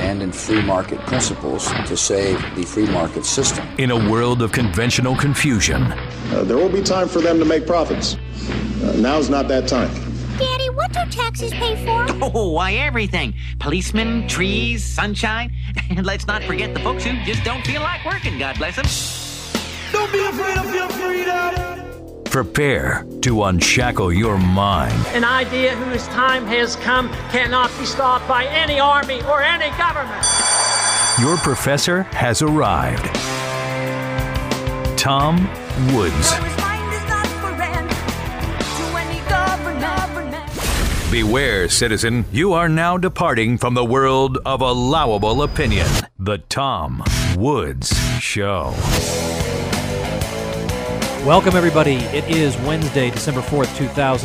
abandon free market principles to save the free market system. In a world of conventional confusion, there will be time for them to make profits. Now's not that time. Daddy, what do taxes pay for? Oh, why, everything. Policemen, trees, sunshine. And let's not forget the folks who just don't feel like working, God bless them. Don't be afraid of your freedom. prepare to unshackle your mind. An idea whose time has come cannot be stopped by any army or any government. Your professor has arrived. Tom Woods. Beware, citizen, you are now departing from the world of allowable opinion. The Tom Woods Show. Welcome, everybody. It is Wednesday, December 4th,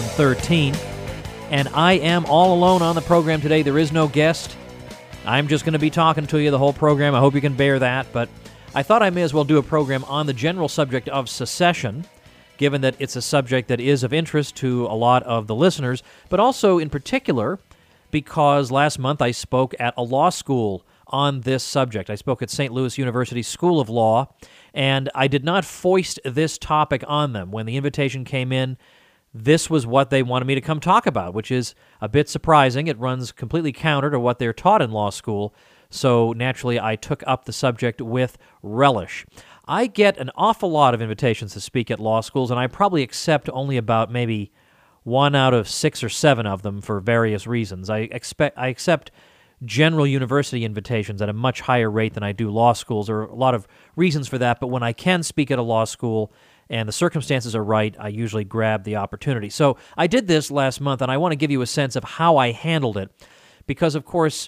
2013, and I am all alone on the program today. There is no guest. I'm just going to be talking to you the whole program. I hope you can bear that, but I thought I may as well do a program on the general subject of secession, given that it's a subject that is of interest to a lot of the listeners, but also in particular because last month I spoke at a law school on this subject. I spoke at St. Louis University School of Law, and I did not foist this topic on them. When the invitation came in, this was what they wanted me to come talk about, which is a bit surprising. It runs completely counter to what they're taught in law school, so naturally I took up the subject with relish. I get an awful lot of invitations to speak at law schools, and I probably accept only about maybe 1 out of 6 or 7 of them for various reasons. I accept general university invitations at a much higher rate than I do law schools. There are a lot of reasons for that, but when I can speak at a law school and the circumstances are right, I usually grab the opportunity. So I did this last month, and I want to give you a sense of how I handled it, because, of course,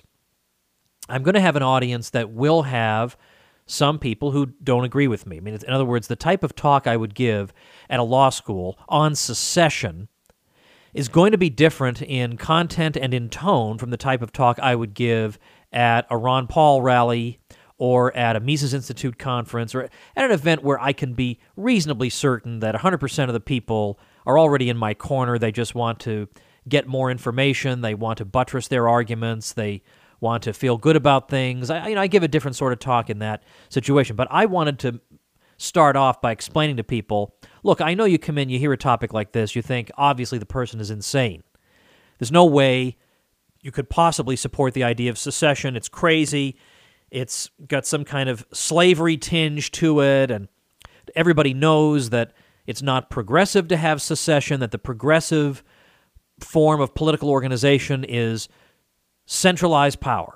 I'm going to have an audience that will have some people who don't agree with me. I mean, in other words, the type of talk I would give at a law school on secession is going to be different in content and in tone from the type of talk I would give at a Ron Paul rally or at a Mises Institute conference or at an event where I can be reasonably certain that 100% of the people are already in my corner. They just want to get more information. They want to buttress their arguments. They want to feel good about things. I give a different sort of talk in that situation, but I wanted to start off by explaining to people, look, I know you come in, you hear a topic like this, you think, obviously the person is insane. There's no way you could possibly support the idea of secession. It's crazy. It's got some kind of slavery tinge to it, and everybody knows that it's not progressive to have secession, that the progressive form of political organization is centralized power.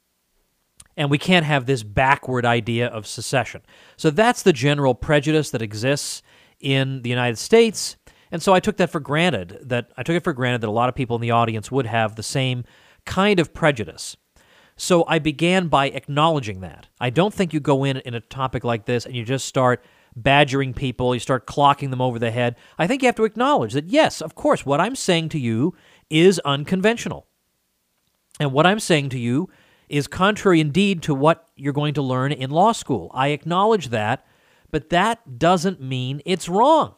And we can't have this backward idea of secession. So that's the general prejudice that exists in the United States. And so I took that for granted, that a lot of people in the audience would have the same kind of prejudice. So I began by acknowledging that. I don't think you go in a topic like this and you just start badgering people, you start clocking them over the head. I think you have to acknowledge that, yes, of course, what I'm saying to you is unconventional. And what I'm saying to you is contrary indeed to what you're going to learn in law school. I acknowledge that, but that doesn't mean it's wrong.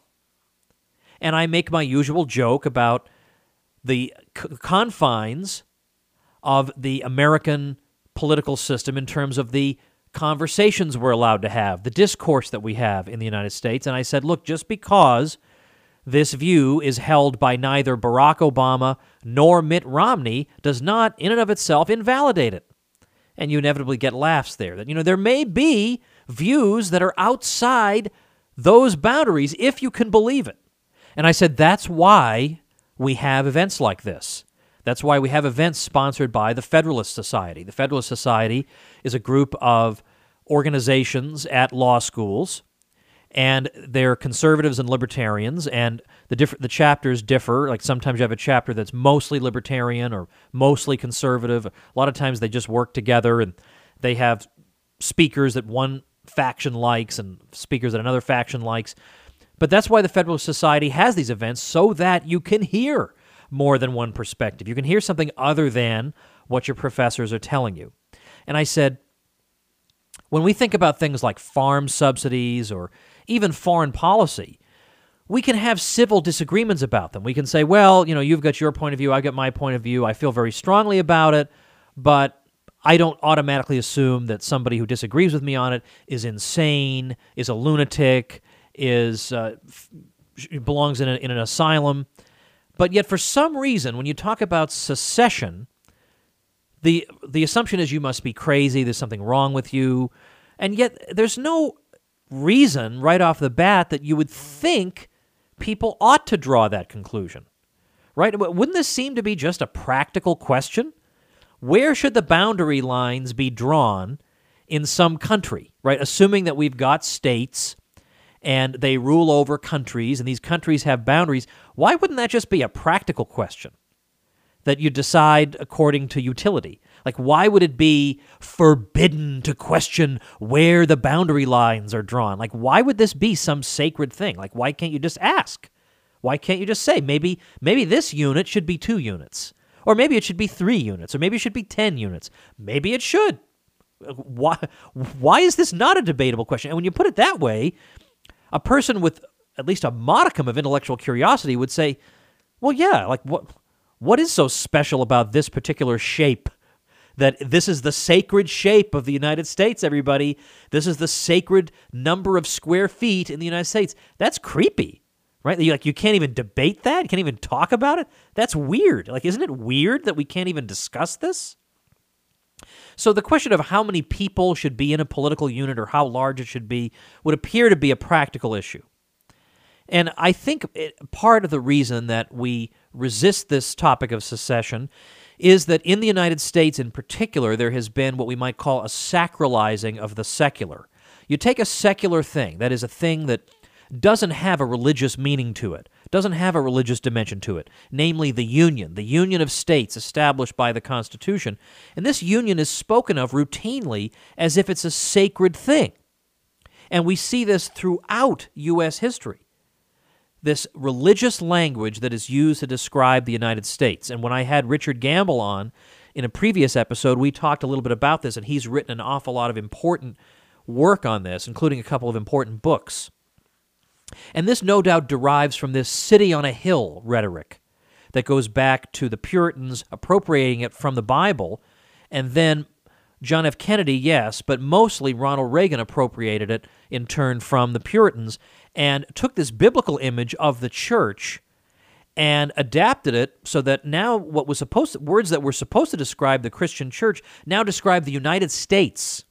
And I make my usual joke about the confines of the American political system in terms of the conversations we're allowed to have, the discourse that we have in the United States. And I said, look, just because this view is held by neither Barack Obama nor Mitt Romney does not, in and of itself, invalidate it. And you inevitably get laughs there. That, there may be views that are outside those boundaries, if you can believe it. And I said, that's why we have events like this. That's why we have events sponsored by the Federalist Society. The Federalist Society is a group of organizations at law schools, and they're conservatives and libertarians, and the chapters differ. Like sometimes you have a chapter that's mostly libertarian or mostly conservative. A lot of times they just work together, and they have speakers that one faction likes and speakers that another faction likes. But that's why the Federalist Society has these events, so that you can hear more than one perspective. You can hear something other than what your professors are telling you. And I said, when we think about things like farm subsidies or even foreign policy, we can have civil disagreements about them. We can say, well, you've got your point of view, I've got my point of view, I feel very strongly about it, but I don't automatically assume that somebody who disagrees with me on it is insane, is a lunatic, belongs in an asylum. But yet, for some reason, when you talk about secession, the assumption is you must be crazy, there's something wrong with you, and yet there's no reason right off the bat that you would think people ought to draw that conclusion, right? Wouldn't this seem to be just a practical question? Where should the boundary lines be drawn in some country, right? Assuming that we've got states and they rule over countries and these countries have boundaries, why wouldn't that just be a practical question that you decide according to utility? Like, why would it be forbidden to question where the boundary lines are drawn? Like, why would this be some sacred thing? Like, why can't you just ask? Why can't you just say, maybe this unit should be 2 units? Or maybe it should be 3 units, or maybe it should be 10 units. Maybe it should. Why is this not a debatable question? And when you put it that way, a person with at least a modicum of intellectual curiosity would say, well, yeah, like what is so special about this particular shape? That this is the sacred shape of the United States, everybody. This is the sacred number of square feet in the United States. That's creepy. Right? You can't even debate that? You can't even talk about it? That's weird. Like, isn't it weird that we can't even discuss this? So the question of how many people should be in a political unit or how large it should be would appear to be a practical issue. And I think part of the reason that we resist this topic of secession is that in the United States in particular, there has been what we might call a sacralizing of the secular. You take a secular thing, that is a thing that doesn't have a religious meaning to it, doesn't have a religious dimension to it, namely the Union of States established by the Constitution. And this union is spoken of routinely as if it's a sacred thing. And we see this throughout U.S. history, this religious language that is used to describe the United States. And when I had Richard Gamble on in a previous episode, we talked a little bit about this, and he's written an awful lot of important work on this, including a couple of important books. And this no doubt derives from this city on a hill rhetoric that goes back to the Puritans appropriating it from the Bible, and then John F. Kennedy, yes, but mostly Ronald Reagan appropriated it in turn from the Puritans and took this biblical image of the church and adapted it so that now words that were supposed to describe the Christian church now describe the United States.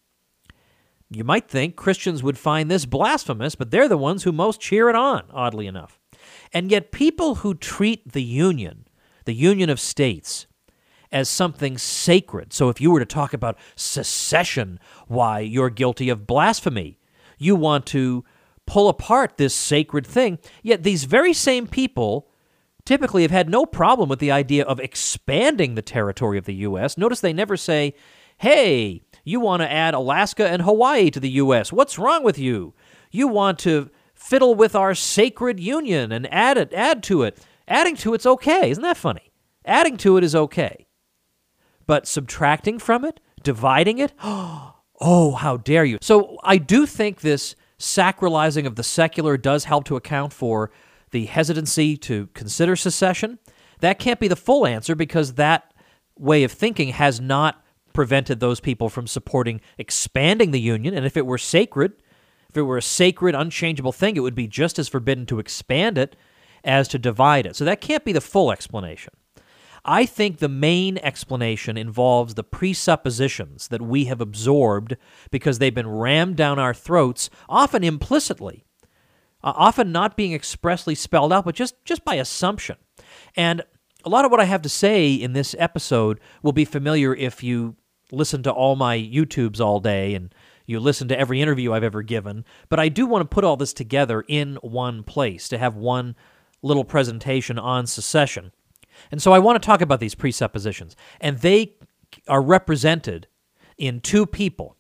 You might think Christians would find this blasphemous, but they're the ones who most cheer it on, oddly enough. And yet people who treat the Union of States, as something sacred, so if you were to talk about secession, why, you're guilty of blasphemy. You want to pull apart this sacred thing, yet these very same people typically have had no problem with the idea of expanding the territory of the U.S. Notice they never say, hey, you want to add Alaska and Hawaii to the U.S. What's wrong with you? You want to fiddle with our sacred union and add to it. Adding to it's okay. Isn't that funny? Adding to it is okay. But subtracting from it, dividing it, oh, how dare you. So I do think this sacralizing of the secular does help to account for the hesitancy to consider secession. That can't be the full answer because that way of thinking has not prevented those people from supporting expanding the Union. And if it were sacred, if it were a sacred, unchangeable thing, it would be just as forbidden to expand it as to divide it. So that can't be the full explanation. I think the main explanation involves the presuppositions that we have absorbed because they've been rammed down our throats, often implicitly, often not being expressly spelled out, but just by assumption. And a lot of what I have to say in this episode will be familiar if you listen to all my YouTubes all day and you listen to every interview I've ever given, but I do want to put all this together in one place to have one little presentation on secession. And so I want to talk about these presuppositions, and they are represented in 2 people.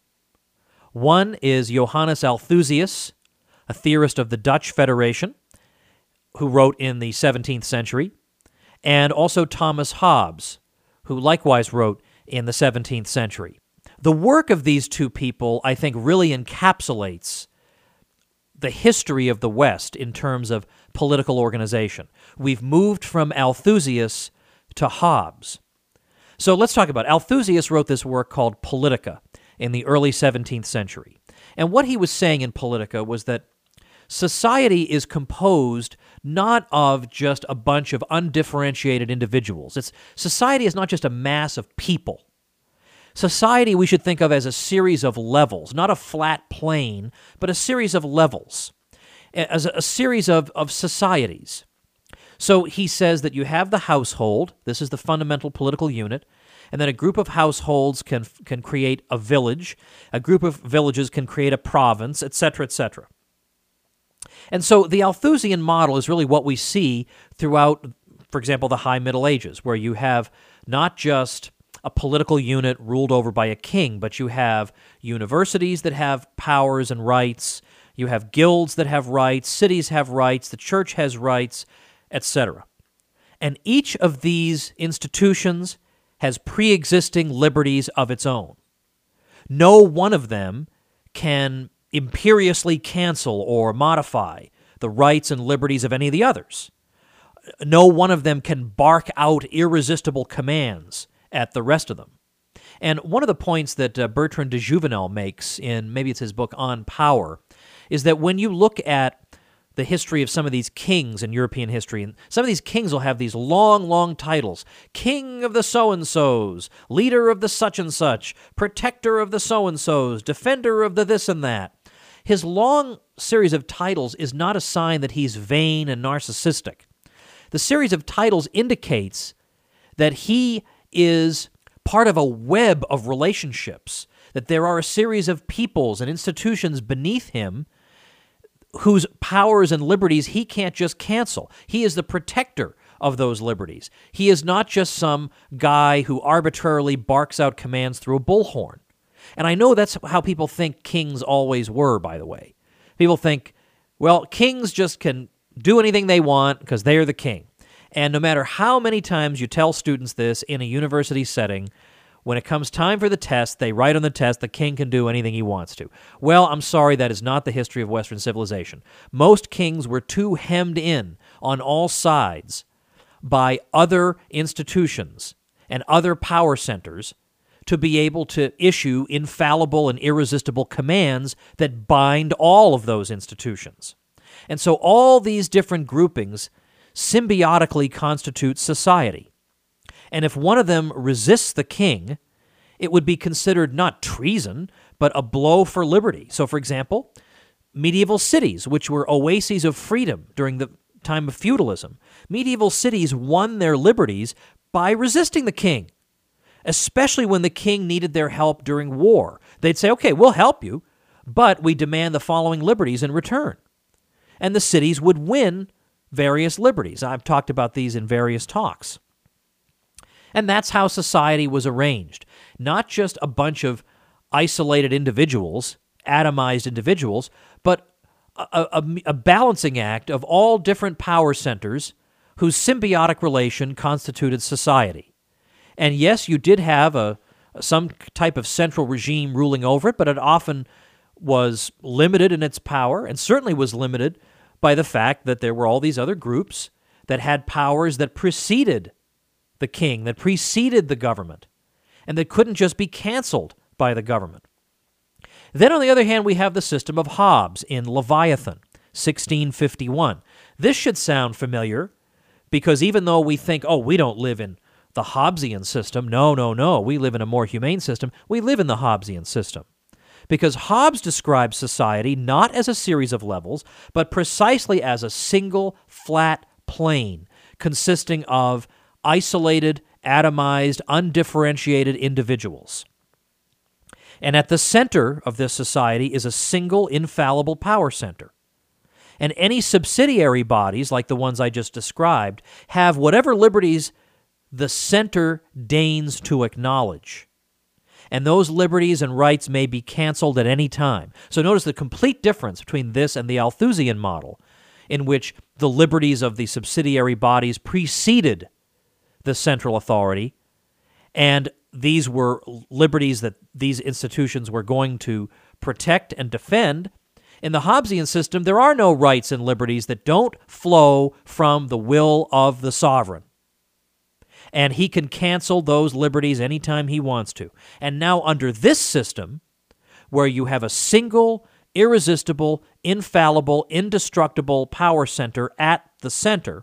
One is Johannes Althusius, a theorist of the Dutch Federation, who wrote in the 17th century, and also Thomas Hobbes, who likewise wrote in the 17th century. The work of these 2 people, I think, really encapsulates the history of the West in terms of political organization. We've moved from Althusius to Hobbes. So let's talk about it. Althusius wrote this work called Politica in the early 17th century. And what he was saying in Politica was that society is composed not of just a bunch of undifferentiated individuals. Society is not just a mass of people. Society we should think of as a series of levels, not a flat plane, but a series of levels, as a series of societies. So he says that you have the household, this is the fundamental political unit, and then a group of households can create a village, a group of villages can create a province, etc., etc. And so the Althusian model is really what we see throughout, for example, the High Middle Ages, where you have not just a political unit ruled over by a king, but you have universities that have powers and rights, you have guilds that have rights, cities have rights, the church has rights, etc. And each of these institutions has pre-existing liberties of its own. No one of them can imperiously cancel or modify the rights and liberties of any of the others. No one of them can bark out irresistible commands at the rest of them. And one of the points that Bertrand de Jouvenel makes in, maybe it's his book On Power, is that when you look at the history of some of these kings in European history, and some of these kings will have these long, long titles. King of the so-and-sos, leader of the such-and-such, protector of the so-and-sos, defender of the this and that. His long series of titles is not a sign that he's vain and narcissistic. The series of titles indicates that he is part of a web of relationships, that there are a series of peoples and institutions beneath him whose powers and liberties he can't just cancel. He is the protector of those liberties. He is not just some guy who arbitrarily barks out commands through a bullhorn. And I know that's how people think kings always were, by the way. People think, well, kings just can do anything they want because they are the king. And no matter how many times you tell students this in a university setting, when it comes time for the test, they write on the test, the king can do anything he wants to. Well, I'm sorry, that is not the history of Western civilization. Most kings were too hemmed in on all sides by other institutions and other power centers to be able to issue infallible and irresistible commands that bind all of those institutions. And so all these different groupings symbiotically constitute society. And if one of them resists the king, it would be considered not treason, but a blow for liberty. So, for example, medieval cities, which were oases of freedom during the time of feudalism, medieval cities won their liberties by resisting the king, especially when the king needed their help during war. They'd say, okay, we'll help you, but we demand the following liberties in return. And the cities would win various liberties. I've talked about these in various talks. And that's how society was arranged. Not just a bunch of isolated individuals, atomized individuals, but a balancing act of all different power centers whose symbiotic relation constituted society. And yes, you did have some type of central regime ruling over it, but it often was limited in its power, and certainly was limited by the fact that there were all these other groups that had powers that preceded the king, that preceded the government, and that couldn't just be canceled by the government. Then, on the other hand, we have the system of Hobbes in Leviathan, 1651. This should sound familiar, because even though we think, oh, we don't live in the Hobbesian system, no, we live in a more humane system, we live in the Hobbesian system. Because Hobbes describes society not as a series of levels, but precisely as a single flat plane consisting of isolated, atomized, undifferentiated individuals. And at the center of this society is a single infallible power center. And any subsidiary bodies, like the ones I just described, have whatever liberties the center deigns to acknowledge. And those liberties and rights may be canceled at any time. So notice the complete difference between this and the Althusian model, in which the liberties of the subsidiary bodies preceded the central authority, and these were liberties that these institutions were going to protect and defend. In the Hobbesian system, there are no rights and liberties that don't flow from the will of the sovereign. and he can cancel those liberties anytime he wants to. And now under this system, where you have a single, irresistible, infallible, indestructible power center at the center,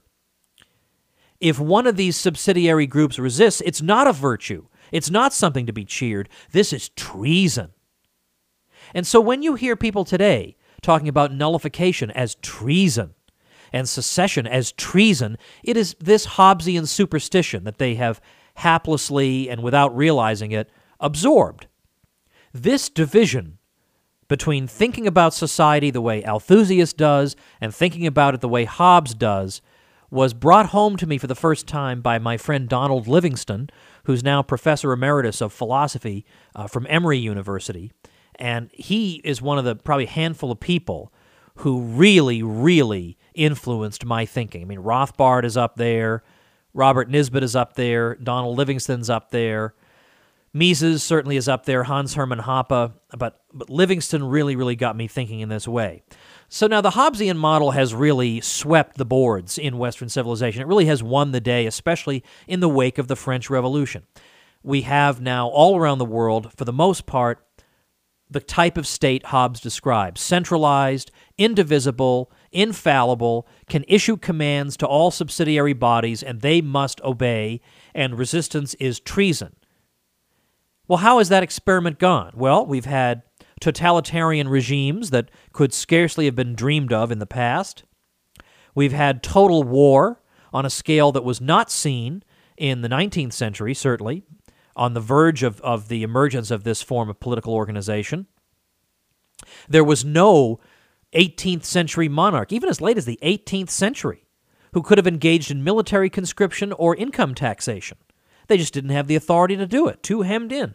if one of these subsidiary groups resists, it's not a virtue. It's not something to be cheered. This is treason. And so when you hear people today talking about nullification as treason and secession as treason, it is this Hobbesian superstition that they have haplessly and without realizing it absorbed. This division between thinking about society the way Althusius does and thinking about it the way Hobbes does was brought home to me for the first time by my friend Donald Livingston, who's now Professor Emeritus of Philosophy from Emory University. And he is one of the probably handful of people who really, really influenced my thinking. I mean, Rothbard is up there, Robert Nisbet is up there, Donald Livingston's up there, Mises certainly is up there, Hans Hermann Hoppe, but Livingston really, really got me thinking in this way. So now the Hobbesian model has really swept the boards in Western civilization. It really has won the day, especially in the wake of the French Revolution. We have now all around the world, for the most part, the type of state Hobbes describes: centralized, indivisible, infallible, can issue commands to all subsidiary bodies, and they must obey, and resistance is treason. Well, how has that experiment gone? Well, we've had totalitarian regimes that could scarcely have been dreamed of in the past. We've had total war on a scale that was not seen in the 19th century, certainly, on the verge of the emergence of this form of political organization. There was no 18th century monarch, even as late as the 18th century, who could have engaged in military conscription or income taxation. They just didn't have the authority to do it, too hemmed in.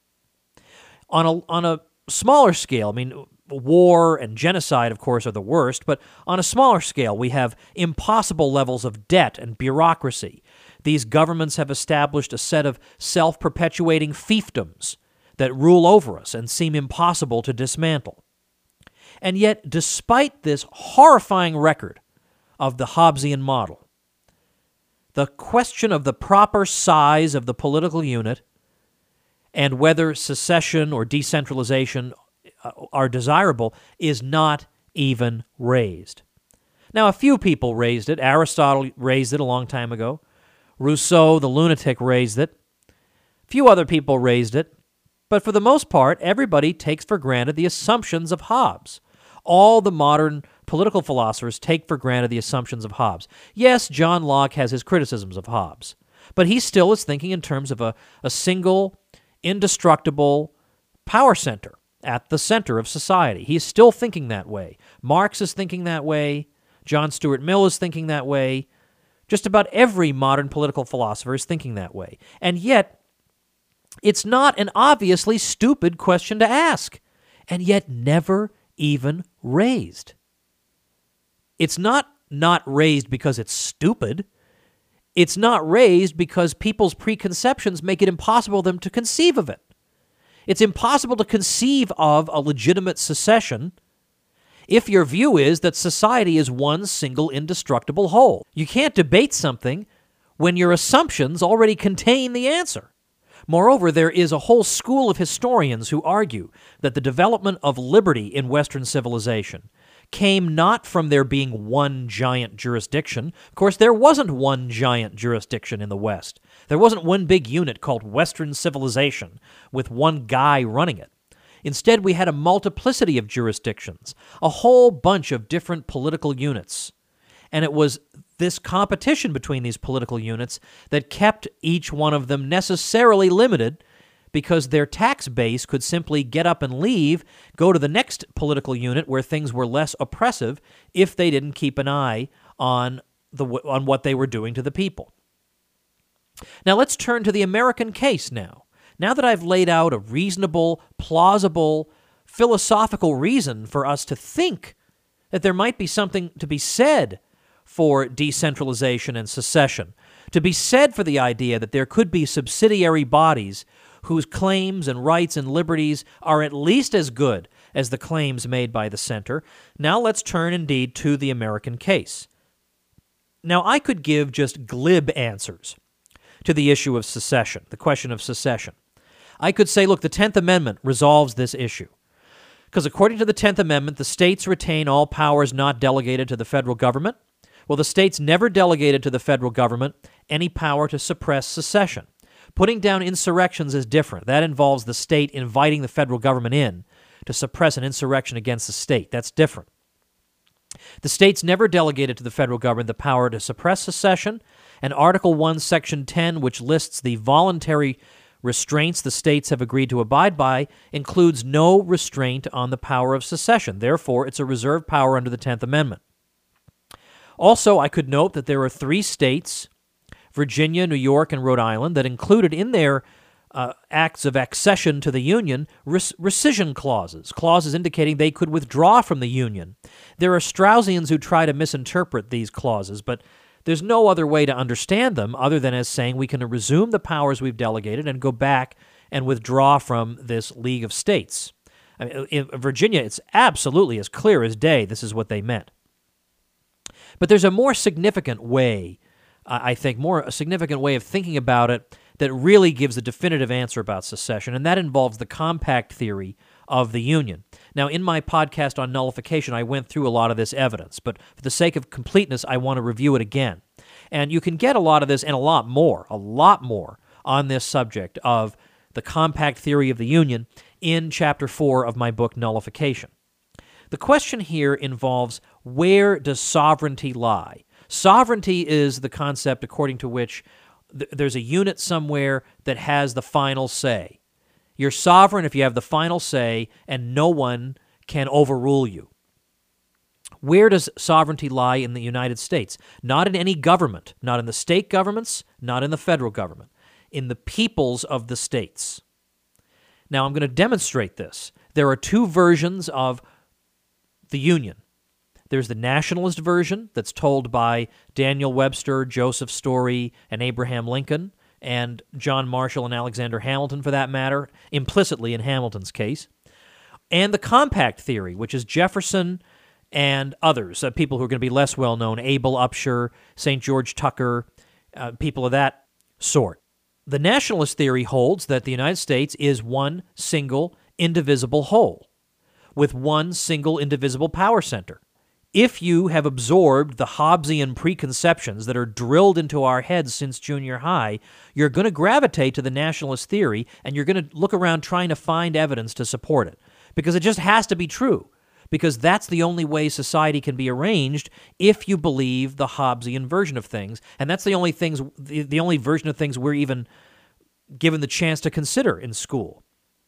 On a smaller scale, I mean, war and genocide, of course, are the worst, but on a smaller scale, we have impossible levels of debt and bureaucracy. These governments have established a set of self-perpetuating fiefdoms that rule over us and seem impossible to dismantle. And yet, despite this horrifying record of the Hobbesian model, the question of the proper size of the political unit and whether secession or decentralization are desirable is not even raised. Now, a few people raised it. Aristotle raised it a long time ago. Rousseau, the lunatic, raised it. A few other people raised it. But for the most part, everybody takes for granted the assumptions of Hobbes. All the modern political philosophers take for granted the assumptions of Hobbes. Yes, John Locke has his criticisms of Hobbes, but he still is thinking in terms of a single, indestructible power center at the center of society. He's still thinking that way. Marx is thinking that way. John Stuart Mill is thinking that way. Just about every modern political philosopher is thinking that way. And yet, it's not an obviously stupid question to ask, and yet never even raised. It's not raised because it's stupid. It's not raised because people's preconceptions make it impossible for them to conceive of it. It's impossible to conceive of a legitimate secession if your view is that society is one single indestructible whole. You can't debate something when your assumptions already contain the answer. Moreover, there is a whole school of historians who argue that the development of liberty in Western civilization came not from there being one giant jurisdiction. Of course, there wasn't one giant jurisdiction in the West. There wasn't one big unit called Western civilization with one guy running it. Instead, we had a multiplicity of jurisdictions, a whole bunch of different political units. And it was this competition between these political units that kept each one of them necessarily limited, because their tax base could simply get up and leave, go to the next political unit where things were less oppressive if they didn't keep an eye on what they were doing to the people. Now let's turn to the American case now. Now that I've laid out a reasonable, plausible, philosophical reason for us to think that there might be something to be said for decentralization and secession, to be said for the idea that there could be subsidiary bodies whose claims and rights and liberties are at least as good as the claims made by the center, now let's turn indeed to the American case. Now, I could give just glib answers to the issue of secession, the question of secession. I could say, look, the 10th Amendment resolves this issue. Because according to the 10th Amendment, the states retain all powers not delegated to the federal government. Well, the states never delegated to the federal government any power to suppress secession. Putting down insurrections is different. That involves the state inviting the federal government in to suppress an insurrection against the state. That's different. The states never delegated to the federal government the power to suppress secession, and Article 1, Section 10, which lists the voluntary restraints the states have agreed to abide by, includes no restraint on the power of secession. Therefore, it's a reserved power under the 10th Amendment. Also, I could note that there are 3 states, Virginia, New York, and Rhode Island, that included in their acts of accession to the Union rescission clauses indicating they could withdraw from the Union. There are Straussians who try to misinterpret these clauses, but there's no other way to understand them other than as saying we can resume the powers we've delegated and go back and withdraw from this League of States. I mean, in Virginia, it's absolutely as clear as day this is what they meant. But there's a more significant way, I think, a significant way of thinking about it that really gives a definitive answer about secession, and that involves the compact theory of the Union. Now, in my podcast on nullification, I went through a lot of this evidence, but for the sake of completeness, I want to review it again. And you can get a lot of this and a lot more on this subject of the compact theory of the Union in Chapter 4 of my book, Nullification. The question here involves, where does sovereignty lie? Sovereignty is the concept according to which there's a unit somewhere that has the final say. You're sovereign if you have the final say, and no one can overrule you. Where does sovereignty lie in the United States? Not in any government, not in the state governments, not in the federal government, in the peoples of the states. Now, I'm going to demonstrate this. There are 2 versions of the Union. There's the nationalist version that's told by Daniel Webster, Joseph Story, and Abraham Lincoln, and John Marshall and Alexander Hamilton, for that matter, implicitly in Hamilton's case, and the compact theory, which is Jefferson and others, people who are going to be less well-known, Abel Upshur, St. George Tucker, people of that sort. The nationalist theory holds that the United States is one single, indivisible whole, with one single, indivisible power center. If you have absorbed the Hobbesian preconceptions that are drilled into our heads since junior high, you're going to gravitate to the nationalist theory, and you're going to look around trying to find evidence to support it, because it just has to be true, because that's the only way society can be arranged if you believe the Hobbesian version of things, and that's the only version of things we're even given the chance to consider in school.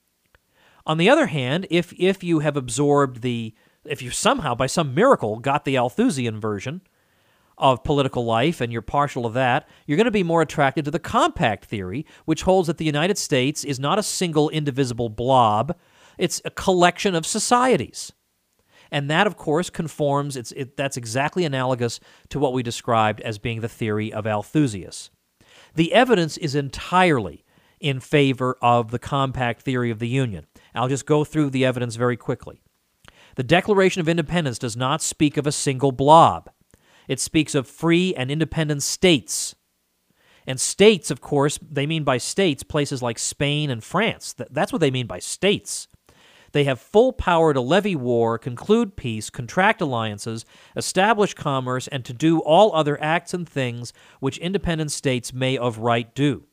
On the other hand, if you have absorbed if you somehow, by some miracle, got the Althusian version of political life and you're partial to that, you're going to be more attracted to the compact theory, which holds that the United States is not a single indivisible blob, it's a collection of societies. And that, of course, conforms, that's exactly analogous to what we described as being the theory of Althusius. The evidence is entirely in favor of the compact theory of the Union. I'll just go through the evidence very quickly. The Declaration of Independence does not speak of a single blob. It speaks of free and independent states. And states, of course, they mean by states places like Spain and France. That's what they mean by states. They have full power to levy war, conclude peace, contract alliances, establish commerce, and to do all other acts and things which independent states may of right do.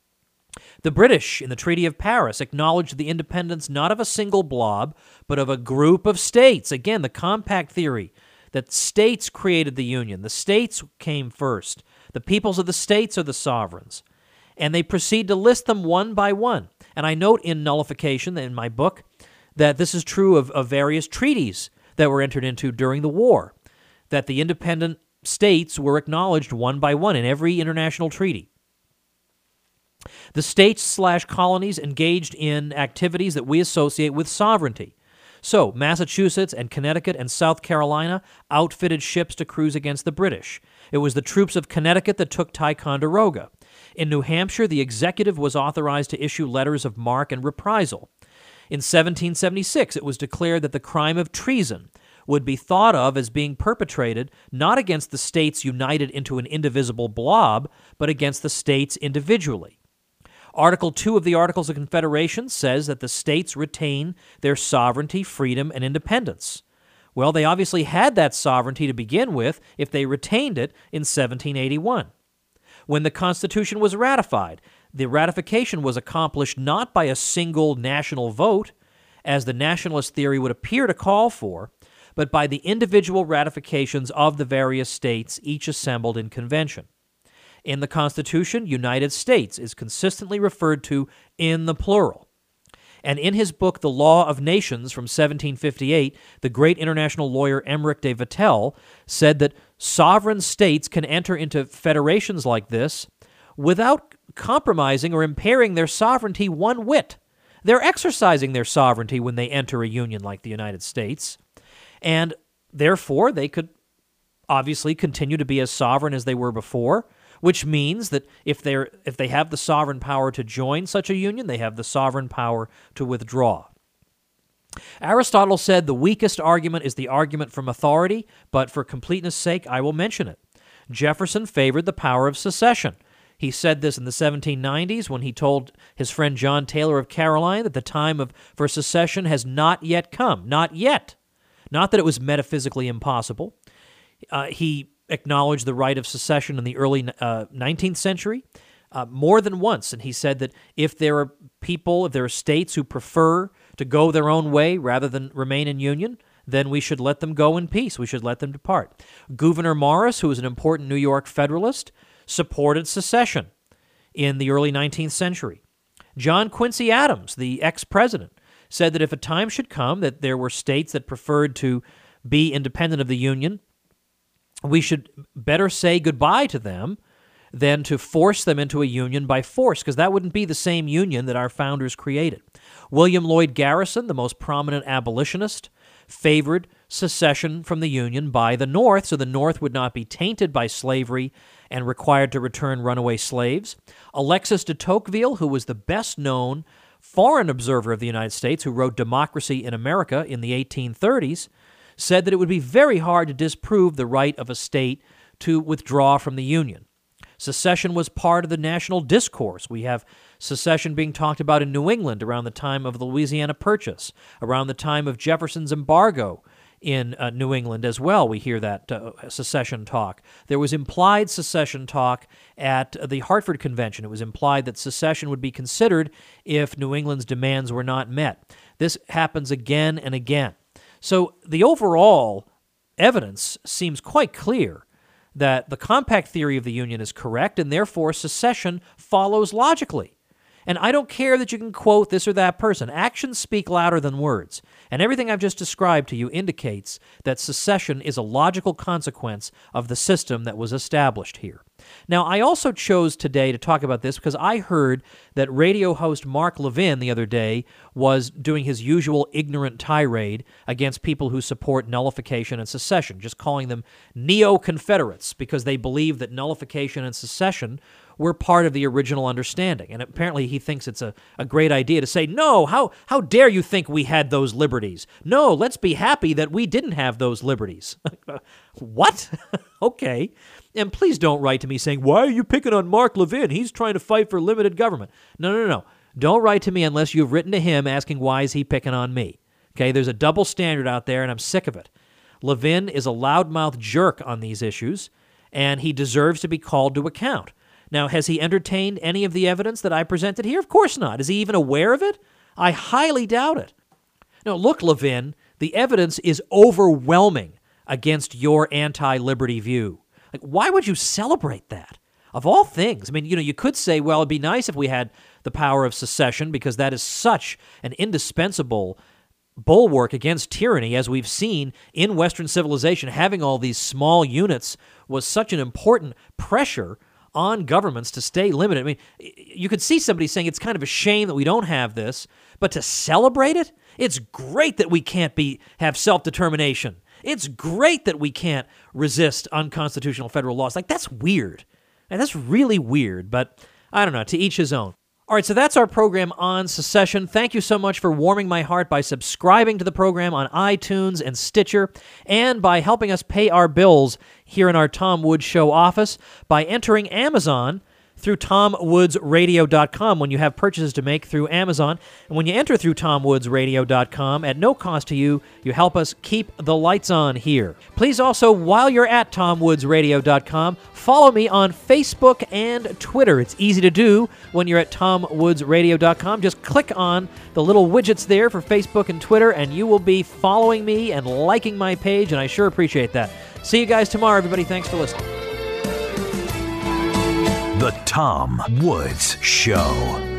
The British, in the Treaty of Paris, acknowledged the independence not of a single blob, but of a group of states. Again, the compact theory that states created the Union. The states came first. The peoples of the states are the sovereigns. And they proceed to list them one by one. And I note in Nullification, in my book, that this is true of various treaties that were entered into during the war, that the independent states were acknowledged one by one in every international treaty. The states/colonies engaged in activities that we associate with sovereignty. So, Massachusetts and Connecticut and South Carolina outfitted ships to cruise against the British. It was the troops of Connecticut that took Ticonderoga. In New Hampshire, the executive was authorized to issue letters of marque and reprisal. In 1776, it was declared that the crime of treason would be thought of as being perpetrated not against the states united into an indivisible blob, but against the states individually. Article 2 of the Articles of Confederation says that the states retain their sovereignty, freedom, and independence. Well, they obviously had that sovereignty to begin with if they retained it in 1781. When the Constitution was ratified, the ratification was accomplished not by a single national vote, as the nationalist theory would appear to call for, but by the individual ratifications of the various states, each assembled in convention. In the Constitution, United States is consistently referred to in the plural. And in his book, The Law of Nations from 1758, the great international lawyer Emmerich de Vattel said that sovereign states can enter into federations like this without compromising or impairing their sovereignty one whit. They're exercising their sovereignty when they enter a union like the United States, and therefore they could obviously continue to be as sovereign as they were before, which means that if they have the sovereign power to join such a union, they have the sovereign power to withdraw. Aristotle said the weakest argument is the argument from authority, but for completeness' sake, I will mention it. Jefferson favored the power of secession. He said this in the 1790s when he told his friend John Taylor of Caroline that the time for secession has not yet come. Not yet. Not that it was metaphysically impossible. He acknowledged the right of secession in the early 19th century more than once, and he said that if there are states who prefer to go their own way rather than remain in union, then we should let them go in peace. We should let them depart. Gouverneur Morris, who was an important New York Federalist, supported secession in the early 19th century. John Quincy Adams, the ex-president, said that if a time should come that there were states that preferred to be independent of the Union, we should better say goodbye to them than to force them into a union by force, because that wouldn't be the same union that our founders created. William Lloyd Garrison, the most prominent abolitionist, favored secession from the Union by the North, so the North would not be tainted by slavery and required to return runaway slaves. Alexis de Tocqueville, who was the best-known foreign observer of the United States, who wrote Democracy in America in the 1830s, said that it would be very hard to disprove the right of a state to withdraw from the Union. Secession was part of the national discourse. We have secession being talked about in New England around the time of the Louisiana Purchase, around the time of Jefferson's embargo in New England as well. We hear that secession talk. There was implied secession talk at the Hartford Convention. It was implied that secession would be considered if New England's demands were not met. This happens again and again. So the overall evidence seems quite clear that the compact theory of the Union is correct, and therefore secession follows logically. And I don't care that you can quote this or that person. Actions speak louder than words. And everything I've just described to you indicates that secession is a logical consequence of the system that was established here. Now, I also chose today to talk about this because I heard that radio host Mark Levin the other day was doing his usual ignorant tirade against people who support nullification and secession, just calling them neo-Confederates because they believe that nullification and secession were part of the original understanding. And apparently he thinks it's a great idea to say, no, how dare you think we had those liberties? No, let's be happy that we didn't have those liberties. What? Okay. And please don't write to me saying, why are you picking on Mark Levin? He's trying to fight for limited government. No. Don't write to me unless you've written to him asking why is he picking on me. Okay, there's a double standard out there, and I'm sick of it. Levin is a loudmouth jerk on these issues, and he deserves to be called to account. Now, has he entertained any of the evidence that I presented here? Of course not. Is he even aware of it? I highly doubt it. Now, look, Levin, the evidence is overwhelming against your anti-liberty view. Like, why would you celebrate that? Of all things, I mean, you could say, well, it'd be nice if we had the power of secession because that is such an indispensable bulwark against tyranny, as we've seen in Western civilization. Having all these small units was such an important pressure on governments to stay limited. I mean, you could see somebody saying it's kind of a shame that we don't have this, but to celebrate it, it's great that we can't have self-determination. It's great that we can't resist unconstitutional federal laws. Like, that's weird. And that's really weird, but I don't know, to each his own. All right, so that's our program on Secession. Thank you so much for warming my heart by subscribing to the program on iTunes and Stitcher, and by helping us pay our bills here in our Tom Woods Show office by entering Amazon through TomWoodsRadio.com when you have purchases to make through Amazon. And when you enter through TomWoodsRadio.com, at no cost to you, you help us keep the lights on here. Please also, while you're at TomWoodsRadio.com, follow me on Facebook and Twitter. It's easy to do when you're at TomWoodsRadio.com. Just click on the little widgets there for Facebook and Twitter, and you will be following me and liking my page, and I sure appreciate that. See you guys tomorrow, everybody. Thanks for listening. The Tom Woods Show.